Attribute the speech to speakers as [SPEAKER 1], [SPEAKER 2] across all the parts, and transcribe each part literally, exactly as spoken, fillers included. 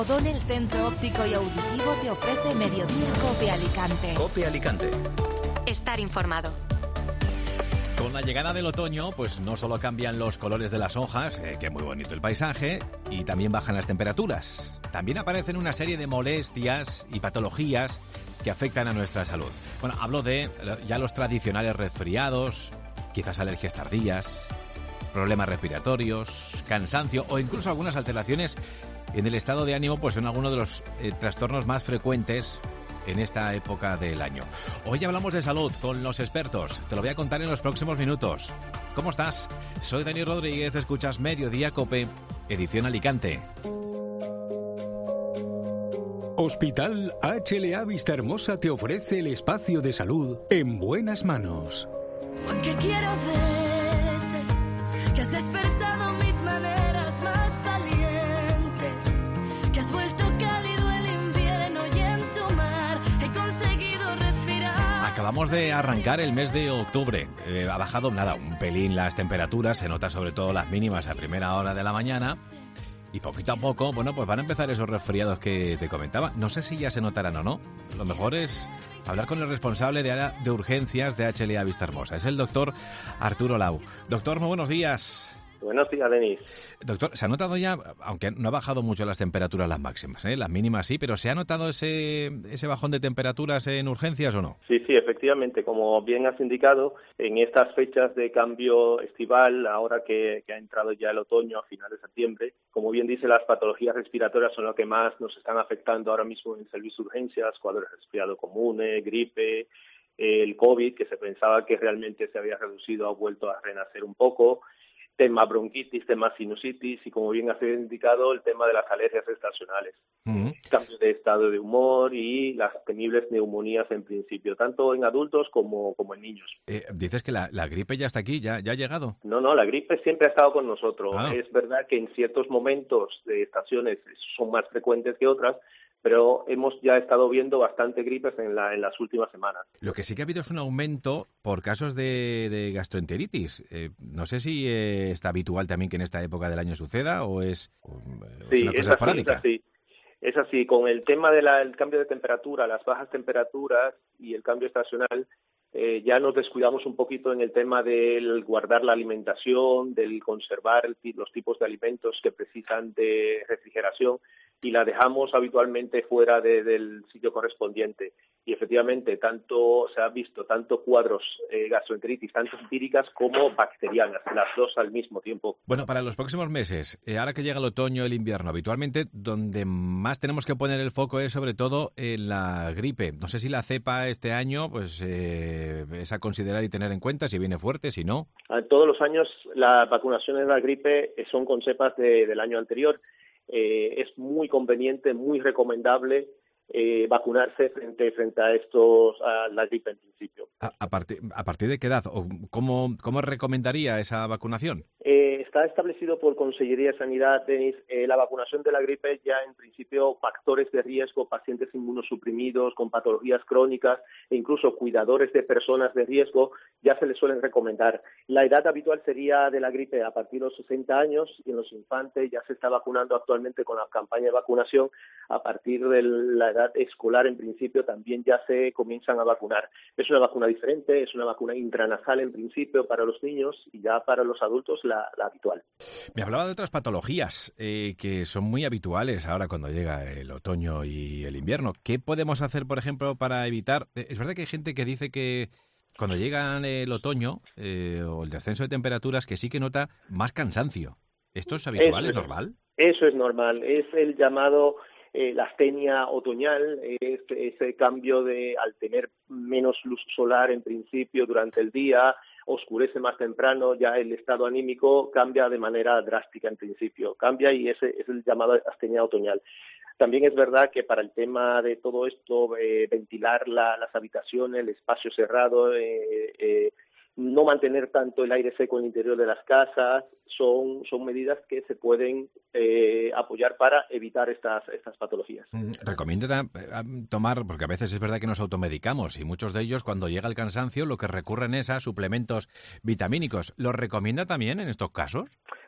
[SPEAKER 1] Odón, el centro óptico y auditivo, te ofrece Mediodía Cope Alicante.
[SPEAKER 2] Cope Alicante.
[SPEAKER 3] Estar informado.
[SPEAKER 4] Con la llegada del otoño, pues no solo cambian los colores de las hojas, eh, que es muy bonito el paisaje, y también bajan las temperaturas. También aparecen una serie de molestias y patologías que afectan a nuestra salud. Bueno, hablo de ya los tradicionales resfriados, quizás alergias tardías, problemas respiratorios, cansancio o incluso algunas alteraciones en el estado de ánimo, pues son algunos de los eh, trastornos más frecuentes en esta época del año. Hoy hablamos de salud con los expertos. Te lo voy a contar en los próximos minutos. ¿Cómo estás? Soy Dani Rodríguez, escuchas Mediodía Cope, edición Alicante.
[SPEAKER 5] Hospital H L A Vista Hermosa te ofrece el espacio de salud en buenas manos.
[SPEAKER 6] Porque quiero verte, que has despertado mis maneras más valientes, que has vuelto cálido el invierno y en tu mar he conseguido respirar.
[SPEAKER 4] Acabamos de arrancar el mes de octubre. Eh, ha bajado nada, un pelín las temperaturas, se nota sobre todo las mínimas a primera hora de la mañana. Y poquito a poco, bueno, pues van a empezar esos resfriados que te comentaba. No sé si ya se notarán o no. Lo mejor es hablar con el responsable de área de urgencias de H L A Vista Hermosa. Es el doctor Arturo Lau. Doctor, muy buenos días.
[SPEAKER 7] Buenos días, Denis.
[SPEAKER 4] Doctor, se ha notado ya, aunque no ha bajado mucho las temperaturas las máximas, ¿eh? Las mínimas sí, pero ¿se ha notado ese ese bajón de temperaturas en urgencias o no?
[SPEAKER 7] Sí, sí, efectivamente. Como bien has indicado, en estas fechas de cambio estival, ahora que, que ha entrado ya el otoño a finales de septiembre, como bien dice, las patologías respiratorias son lo que más nos están afectando ahora mismo en el servicio de urgencias, cuadros de resfriado comunes, gripe, el COVID, que se pensaba que realmente se había reducido, ha vuelto a renacer un poco, tema bronquitis, tema sinusitis y, como bien has indicado, el tema de las alergias estacionales. Uh-huh. Cambio de estado de humor y las temibles neumonías en principio, tanto en adultos como, como en niños.
[SPEAKER 4] Eh, dices que la, la gripe ya está aquí, ya, ya ha llegado.
[SPEAKER 7] No, no, la gripe siempre ha estado con nosotros.
[SPEAKER 4] Ah.
[SPEAKER 7] Es verdad que en ciertos momentos de estaciones son más frecuentes que otras, pero hemos ya estado viendo bastante gripes en, la, en las últimas semanas.
[SPEAKER 4] Lo que sí que ha habido es un aumento por casos de, de gastroenteritis. Eh, no sé si eh, está habitual también que en esta época del año suceda o es, o
[SPEAKER 7] sí,
[SPEAKER 4] es una cosa
[SPEAKER 7] es así,
[SPEAKER 4] esporádica.
[SPEAKER 7] Es así. Es así, con el tema del cambio de temperatura, las bajas temperaturas y el cambio estacional, eh, ya nos descuidamos un poquito en el tema del guardar la alimentación, del conservar el, los tipos de alimentos que precisan de refrigeración, y la dejamos habitualmente fuera de, del sitio correspondiente. Y efectivamente, tanto se ha visto tanto cuadros eh, gastroenteritis, tanto empíricas como bacterianas, las dos al mismo tiempo.
[SPEAKER 4] Bueno, para los próximos meses, eh, ahora que llega el otoño, el invierno, habitualmente donde más tenemos que poner el foco es sobre todo en la gripe. No sé si la cepa este año pues eh, es a considerar y tener en cuenta, si viene fuerte, si no.
[SPEAKER 7] Todos los años las vacunaciones de la gripe son con cepas de, del año anterior. Eh, es muy conveniente, muy recomendable eh, vacunarse frente frente a estos a la gripe en principio.
[SPEAKER 4] ¿A, a, partir, ¿A partir de qué edad? ¿O cómo, cómo recomendaría esa vacunación?
[SPEAKER 7] Eh, está establecido por Consellería de Sanidad, Denis, eh, la vacunación de la gripe ya en principio factores de riesgo, pacientes inmunosuprimidos con patologías crónicas e incluso cuidadores de personas de riesgo ya se les suelen recomendar. La edad habitual sería de la gripe a partir de los sesenta años y en los infantes ya se está vacunando actualmente con la campaña de vacunación. A partir de la edad escolar en principio también ya se comienzan a vacunar. Es una vacuna diferente, es una vacuna intranasal en principio para los niños y ya para los adultos la, la habitual.
[SPEAKER 4] Me hablaba de otras patologías eh, que son muy habituales ahora cuando llega el otoño y el invierno. ¿Qué podemos hacer, por ejemplo, para evitar? Es verdad que hay gente que dice que cuando llega el otoño eh, o el descenso de temperaturas que sí que nota más cansancio. ¿Esto es habitual?
[SPEAKER 7] Eso
[SPEAKER 4] ¿Es normal?
[SPEAKER 7] Eso es normal. Es el llamado eh, la astenia otoñal, es ese cambio de al tener menos luz solar en principio durante el día, oscurece más temprano, ya el estado anímico cambia de manera drástica en principio, cambia y ese es el llamado astenia otoñal. También es verdad que para el tema de todo esto, eh, ventilar la, las habitaciones, el espacio cerrado, eh, eh, no mantener tanto el aire seco en el interior de las casas, son, son medidas que se pueden eh, apoyar para evitar estas, estas patologías.
[SPEAKER 4] Mm, recomienda tomar, porque a veces es verdad que nos automedicamos y muchos de ellos cuando llega el cansancio lo que recurren es a suplementos vitamínicos. ¿Los recomienda también en estos casos?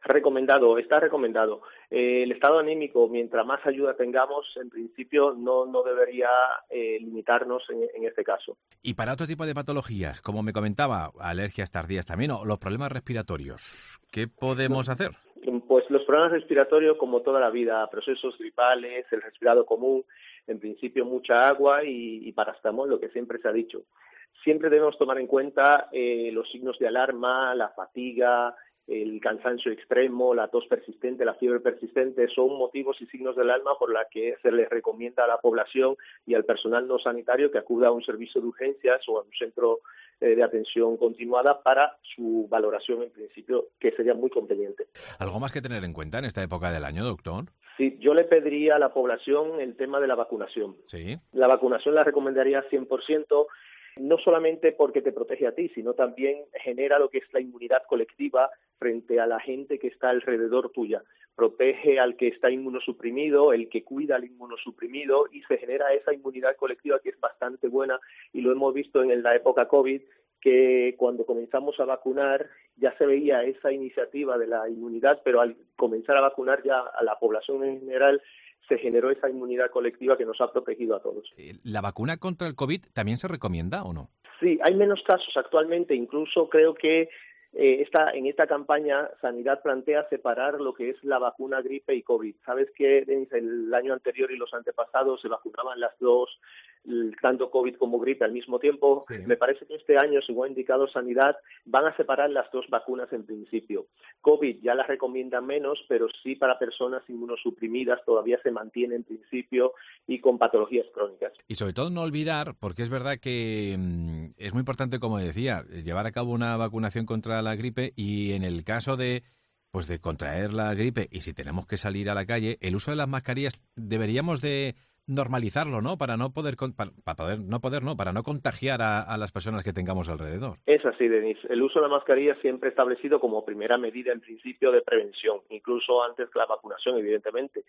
[SPEAKER 7] Recomendado, está recomendado. Eh, el estado anímico, mientras más ayuda tengamos, en principio no, no debería eh, limitarnos en, en este caso.
[SPEAKER 4] Y para otro tipo de patologías, como me comentaba, alergias tardías también, o los problemas respiratorios, ¿qué podemos hacer?
[SPEAKER 7] Pues los problemas respiratorios, como toda la vida, procesos gripales, el resfriado común, en principio mucha agua y, y paracetamol, lo que siempre se ha dicho. Siempre debemos tomar en cuenta eh, los signos de alarma, la fatiga, el cansancio extremo, la tos persistente, la fiebre persistente, son motivos y signos del alarma por la que se les recomienda a la población y al personal no sanitario que acuda a un servicio de urgencias o a un centro eh, de atención continuada para su valoración, en principio, que sería muy conveniente.
[SPEAKER 4] ¿Algo más que tener en cuenta en esta época del año, doctor?
[SPEAKER 7] Sí, yo le pediría a la población el tema de la vacunación.
[SPEAKER 4] Sí.
[SPEAKER 7] La vacunación la recomendaría cien por ciento. No solamente porque te protege a ti, sino también genera lo que es la inmunidad colectiva frente a la gente que está alrededor tuya. Protege al que está inmunosuprimido, el que cuida al inmunosuprimido y se genera esa inmunidad colectiva que es bastante buena y lo hemos visto en la época COVID, que cuando comenzamos a vacunar ya se veía esa iniciativa de la inmunidad, pero al comenzar a vacunar ya a la población en general se generó esa inmunidad colectiva que nos ha protegido a todos.
[SPEAKER 4] ¿La vacuna contra el COVID también se recomienda o no? Sí,
[SPEAKER 7] hay menos casos actualmente, incluso creo que eh, esta, en esta campaña Sanidad plantea separar lo que es la vacuna gripe y COVID. Sabes que el año anterior y los antepasados se vacunaban las dos, tanto COVID como gripe al mismo tiempo. Sí. Me parece que este año, según ha indicado Sanidad, van a separar las dos vacunas en principio. COVID ya las recomiendan menos, pero sí para personas inmunosuprimidas todavía se mantiene en principio y con patologías crónicas.
[SPEAKER 4] Y sobre todo no olvidar, porque es verdad que mmm, es muy importante, como decía, llevar a cabo una vacunación contra la gripe y en el caso de pues de contraer la gripe y si tenemos que salir a la calle, el uso de las mascarillas deberíamos de normalizarlo, ¿no? Para no poder, para, para poder no poder, no, para no contagiar a, a las personas que tengamos alrededor.
[SPEAKER 7] Es así, Denis. El uso de la mascarilla siempre establecido como primera medida en principio de prevención, incluso antes que la vacunación, evidentemente.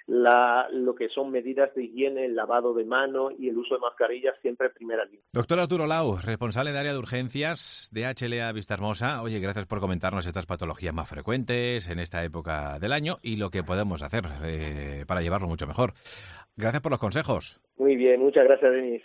[SPEAKER 7] La, lo que son medidas de higiene, el lavado de mano y el uso de mascarillas siempre en primera línea.
[SPEAKER 4] Doctor Arturo Lau, responsable de área de urgencias de H L A Vistahermosa. Oye, gracias por comentarnos estas patologías más frecuentes en esta época del año y lo que podemos hacer eh, para llevarlo mucho mejor. Gracias por los consejos.
[SPEAKER 7] Muy bien, muchas gracias, Denis.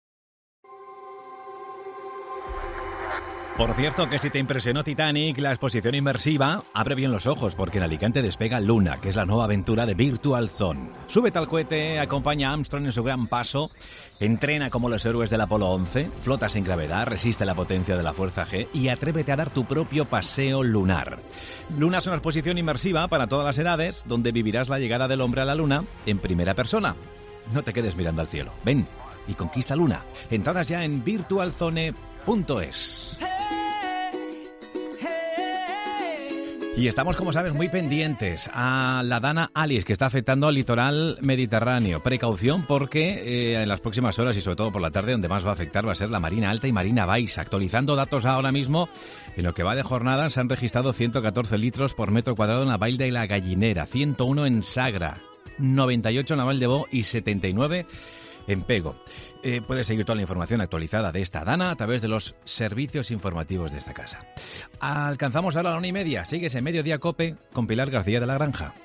[SPEAKER 4] Por cierto, que si te impresionó Titanic, la exposición inmersiva, abre bien los ojos porque en Alicante despega Luna, que es la nueva aventura de Virtual Zone. Súbete al cohete, acompaña a Armstrong en su gran paso, entrena como los héroes del Apolo once, flota sin gravedad, resiste la potencia de la fuerza G y atrévete a dar tu propio paseo lunar. Luna es una exposición inmersiva para todas las edades, donde vivirás la llegada del hombre a la Luna en primera persona. No te quedes mirando al cielo. Ven y conquista Luna. Entradas ya en virtual zone punto es. Y estamos, como sabes, muy pendientes a la Dana Alice, que está afectando al litoral mediterráneo. Precaución porque eh, en las próximas horas y sobre todo por la tarde donde más va a afectar va a ser la Marina Alta y Marina Baixa. Actualizando datos ahora mismo, en lo que va de jornada se han registrado ciento catorce litros por metro cuadrado en la Vall de la Gallinera, ciento uno en Sagra, noventa y ocho en la Vall de Bo y setenta y nueve en Pego. Eh, puedes seguir toda la información actualizada de esta Dana a través de los servicios informativos de esta casa. Alcanzamos ahora la una y media. Sigues en Mediodía Cope con Pilar García de la Granja.